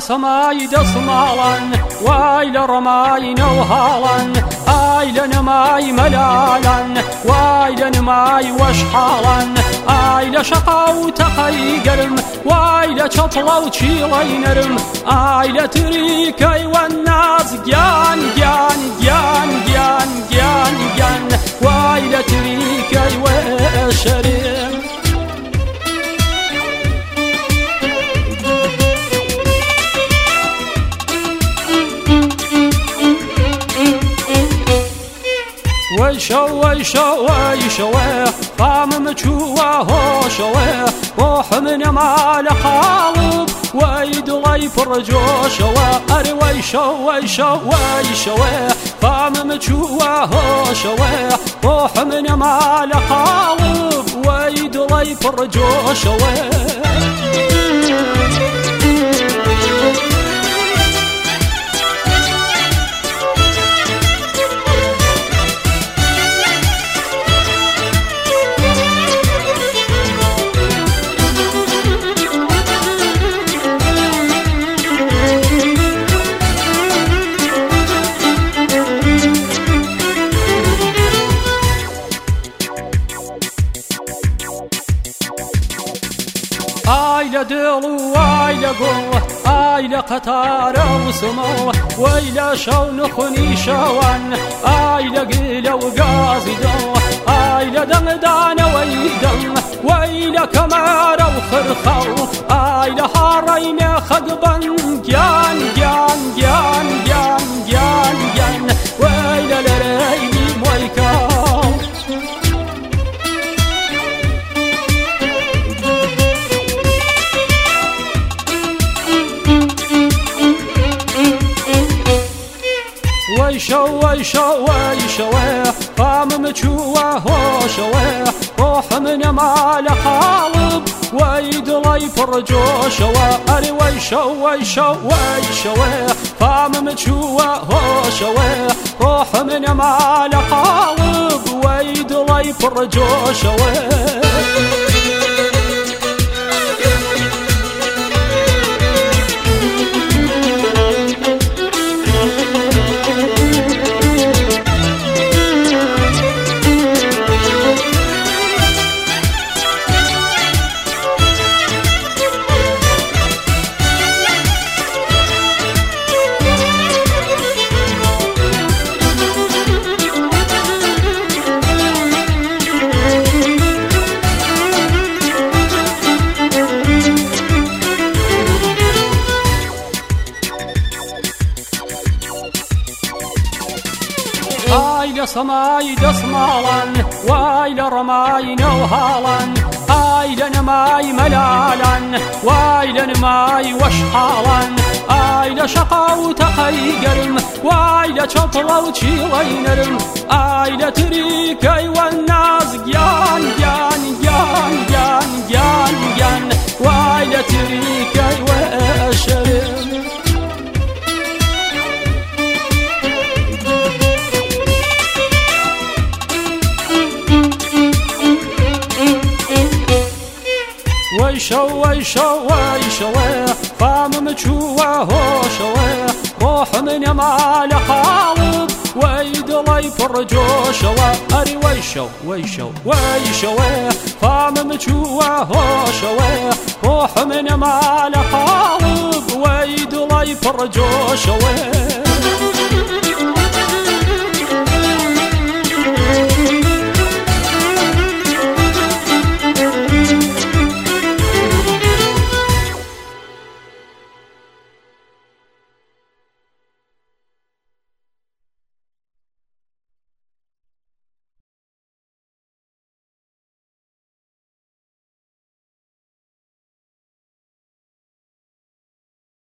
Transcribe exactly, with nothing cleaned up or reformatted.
سماي دصمالا ويل رماين وهالا آيل نماي ملالا ويل نماي وشحالا آيل شقاو تقي قرم ويل شطلو تشيلي نرم آيل تريكي والناس جان جان جان جان جان جان ويل تريكي وشرم ويشو ويشو ويشو قام مجوا هو شوه روح من مال قالب ويد لي فرجو شوه اري ويشو ويشو ويشو قام مجوا هو شوه روح من مال قالب ويد لي فرجو شوه آيلة دلو آيلة قوة آيلة قطارة وسمو ويلة شو نخني شوان آيلة قيلة وقازي دو آيلة دمدان ويدم ويلة كمارة وخرخو آيلة هارين خدبا جان جان جان جان جان جان ويلة لريني مويكاو ويشو ويشو ويشو قام مجوا هو شوه روح من مال قالب ويد لي فرجو شوه اري ويشو ويشو ويشو قام مجوا هو شوه روح من مال قالب ويد لي فرجو شوه آيلة سماي دصمالا ويل رماين وهالا آيلة نماي ملالا ويل نماي وشحالا آيلة شقاو تقي قرم ويل شطلو تشيلي نرم آيلة تريكي والناس جان جان جان جان جان جان ويل تريكي وشرم ويشو ويشو ويشو قام مجوا هو شوه روح من مال قالب ويد لي فرجو شوه اري ويشو ويشو ويشو قام مجوا هو شوه روح من مال قالب ويد لي فرجو شوه